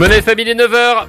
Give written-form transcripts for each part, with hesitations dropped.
Monnaie Famille, est 9h.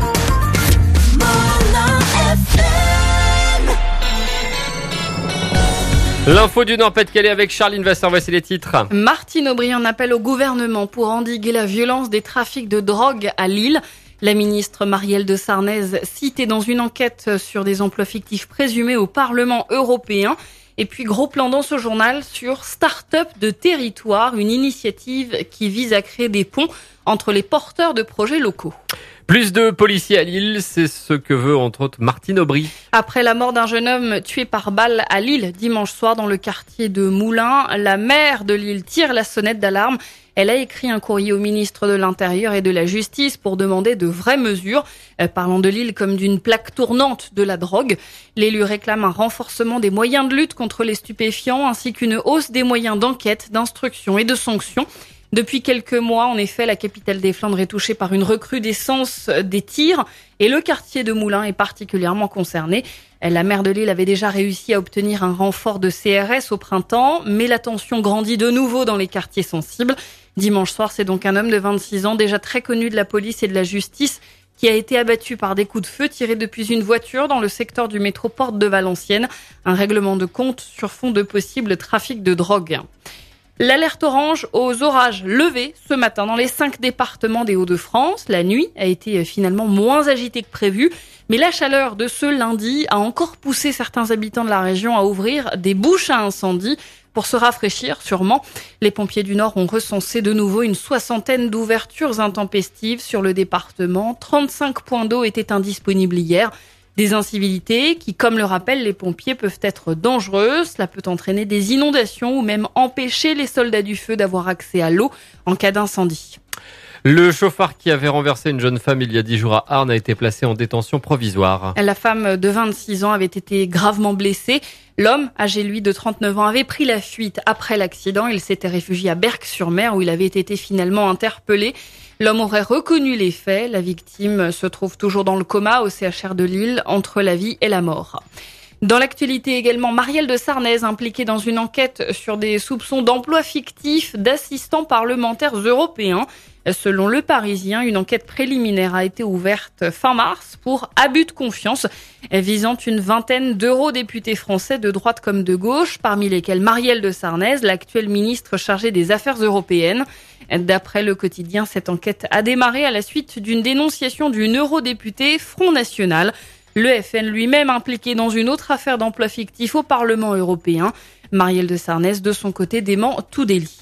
L'info du Nord-Pas-de-Calais avec Charline Vasseur, voici les titres. Martine Aubry en appelle au gouvernement pour endiguer la violence des trafics de drogue à Lille. La ministre Marielle de Sarnez citée dans une enquête sur des emplois fictifs présumés au Parlement européen. Et puis gros plan dans ce journal sur Start-up de territoire, une initiative qui vise à créer des ponts entre les porteurs de projets locaux. Plus de policiers à Lille, c'est ce que veut entre autres Martine Aubry. Après la mort d'un jeune homme tué par balle à Lille dimanche soir dans le quartier de Moulins, la maire de Lille tire la sonnette d'alarme. Elle a écrit un courrier au ministre de l'Intérieur et de la Justice pour demander de vraies mesures, parlant de Lille comme d'une plaque tournante de la drogue. L'élu réclame un renforcement des moyens de lutte contre les stupéfiants ainsi qu'une hausse des moyens d'enquête, d'instruction et de sanctions. Depuis quelques mois, en effet, la capitale des Flandres est touchée par une recrudescence des tirs et le quartier de Moulins est particulièrement concerné. La maire de Lille avait déjà réussi à obtenir un renfort de CRS au printemps, mais la tension grandit de nouveau dans les quartiers sensibles. Dimanche soir, c'est donc un homme de 26 ans, déjà très connu de la police et de la justice, qui a été abattu par des coups de feu tirés depuis une voiture dans le secteur du métro Porte de Valenciennes. Un règlement de compte sur fond de possible trafic de drogue. L'alerte orange aux orages levée ce matin dans les 5 départements des Hauts-de-France. La nuit a été finalement moins agitée que prévu, mais la chaleur de ce lundi a encore poussé certains habitants de la région à ouvrir des bouches à incendie pour se rafraîchir sûrement. Les pompiers du Nord ont recensé de nouveau une 60aine d'ouvertures intempestives sur le département. 35 points d'eau étaient indisponibles hier. Des incivilités qui, comme le rappellent les pompiers, peuvent être dangereuses. Cela peut entraîner des inondations ou même empêcher les soldats du feu d'avoir accès à l'eau en cas d'incendie. Le chauffard qui avait renversé une jeune femme il y a 10 jours à Arnes a été placé en détention provisoire. La femme de 26 ans avait été gravement blessée. L'homme, âgé lui de 39 ans, avait pris la fuite après l'accident. Il s'était réfugié à Berck-sur-Mer où il avait été finalement interpellé. L'homme aurait reconnu les faits. La victime se trouve toujours dans le coma au CHR de Lille, entre la vie et la mort. Dans l'actualité également, Marielle de Sarnez impliquée dans une enquête sur des soupçons d'emploi fictif d'assistants parlementaires européens. Selon Le Parisien, une enquête préliminaire a été ouverte fin mars pour abus de confiance visant une vingtaine d'eurodéputés français de droite comme de gauche, parmi lesquels Marielle de Sarnez, l'actuelle ministre chargée des Affaires européennes. D'après Le Quotidien, cette enquête a démarré à la suite d'une dénonciation d'une eurodéputée Front National. Le FN lui-même impliqué dans une autre affaire d'emploi fictif au Parlement européen. Marielle de Sarnez, de son côté, dément tout délit.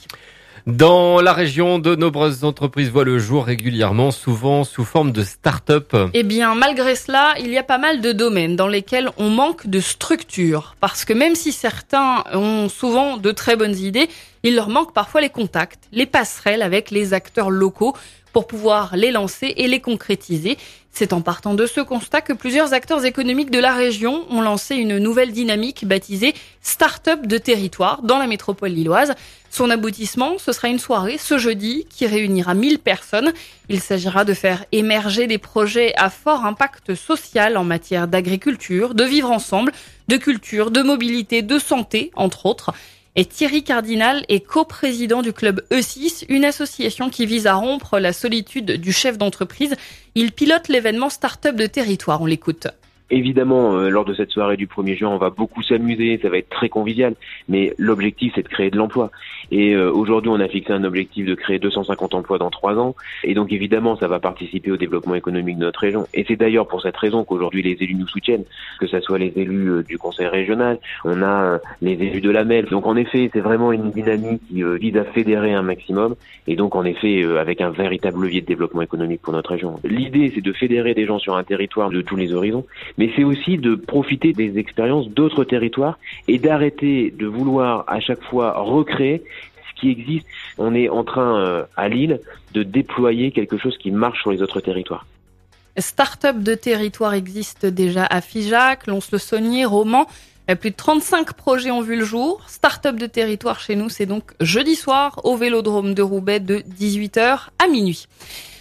Dans la région, de nombreuses entreprises voient le jour régulièrement, souvent sous forme de start-up. Eh bien, malgré cela, il y a pas mal de domaines dans lesquels on manque de structure. Parce que même si certains ont souvent de très bonnes idées, il leur manque parfois les contacts, les passerelles avec les acteurs locaux pour pouvoir les lancer et les concrétiser. C'est en partant de ce constat que plusieurs acteurs économiques de la région ont lancé une nouvelle dynamique baptisée Start-up de territoire dans la métropole lilloise. Son aboutissement, ce sera une soirée ce jeudi qui réunira 1000 personnes. Il s'agira de faire émerger des projets à fort impact social en matière d'agriculture, de vivre ensemble, de culture, de mobilité, de santé, entre autres. Et Thierry Cardinal est coprésident du club E6, une association qui vise à rompre la solitude du chef d'entreprise. Il pilote l'événement Start-up de territoire. On l'écoute. Évidemment, lors de cette soirée du 1er juin, on va beaucoup s'amuser, ça va être très convivial, mais l'objectif, c'est de créer de l'emploi. Et aujourd'hui, on a fixé un objectif de créer 250 emplois dans 3 ans, et donc évidemment, ça va participer au développement économique de notre région. Et c'est d'ailleurs pour cette raison qu'aujourd'hui, les élus nous soutiennent, que ce soit les élus du conseil régional, on a les élus de la MEL. Donc en effet, c'est vraiment une dynamique qui vise à fédérer un maximum, et donc en effet, avec un véritable levier de développement économique pour notre région. L'idée, c'est de fédérer des gens sur un territoire de tous les horizons, mais c'est aussi de profiter des expériences d'autres territoires et d'arrêter de vouloir à chaque fois recréer ce qui existe. On est en train, à Lille, de déployer quelque chose qui marche sur les autres territoires. Start-up de territoire existe déjà à Figeac, Lons-le-Saunier, Romans. Plus de 35 projets ont vu le jour. Start-up de territoire chez nous, c'est donc jeudi soir au Vélodrome de Roubaix de 18h à minuit.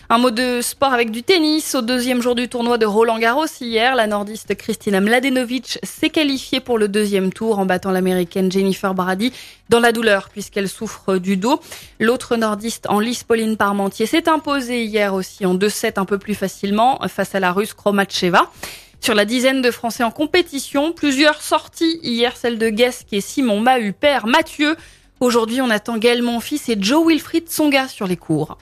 Un mot de sport avec du tennis. Au deuxième jour du tournoi de Roland-Garros hier, la nordiste Kristina Mladenovic s'est qualifiée pour le deuxième tour en battant l'américaine Jennifer Brady dans la douleur puisqu'elle souffre du dos. L'autre nordiste en lice, Pauline Parmentier, s'est imposée hier aussi en 2-7 un peu plus facilement face à la russe Kromacheva. Sur la dizaine de Français en compétition, plusieurs sorties hier, celle de Guesque et Simon Mahut, père Mathieu. Aujourd'hui, on attend Gaël Monfils et Joe Wilfried Tsonga sur les cours.